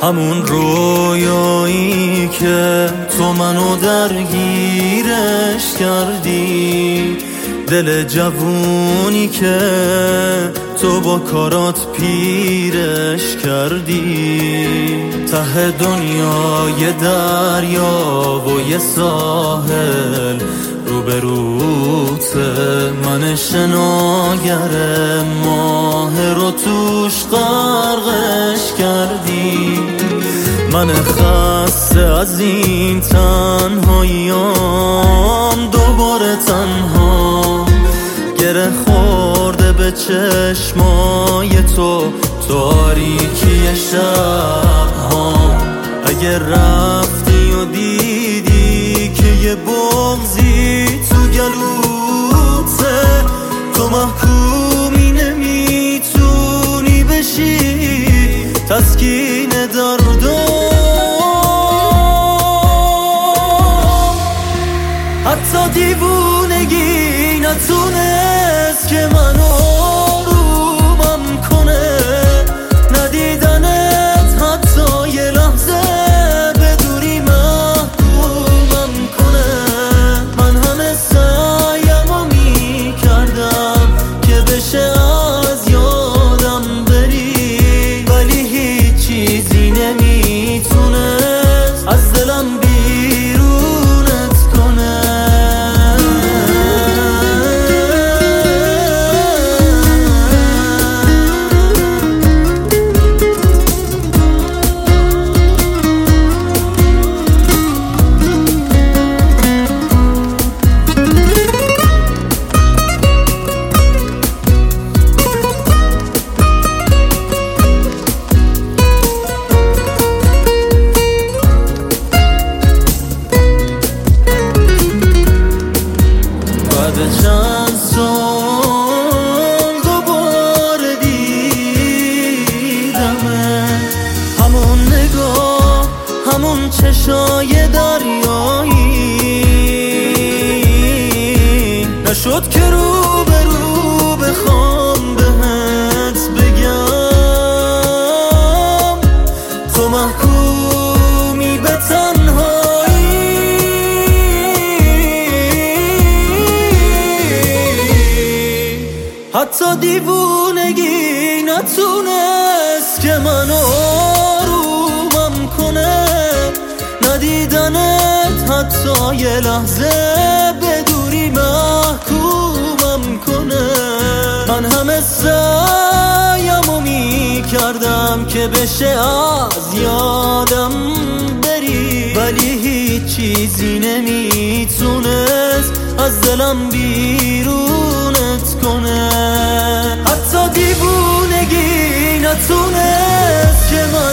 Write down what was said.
همون رویایی که تو منو درگیرش کردی، دل جوونی که تو با کارات پیرش کردی. ته دنیا یه دریا و یه ساحل روبروته، من شناگر ماه رو توش غرقش کردی. من خسته از این تنهاییام، دوباره تنها گره خورده به چشمای تو، تاریکی شبها. اگه رفتی و دیدی که یه بغضی تو گلوته، تو محکومی نمیتونی بشی تسکین دردم. حتی دیوونگی نتونست که منو آرومم کنه، ندیدنت حتی یه لحظه به دوری محکومم کنه. من همه سعیمو میکردم که بشه از یادم بری، ولی هیچ چیزی نمیتونست از دلم بیرونت کنه. چند سال دوباره دیدمه، همون نگاه، همون چشای دریایی. نشد که رو به رو بخوام بهت بگم، تو محکومی به حتی دیوونگی نتونست که منو آرومم کنه، ندیدنت حتی یه لحظه به دوری محکومم کنه. من همه سعیمو میکردم که بشه از یادم بری، ولی هیچ چیزی نمیتونست از دلم بیرونت کنه. حتی دیوونگی نتونست که من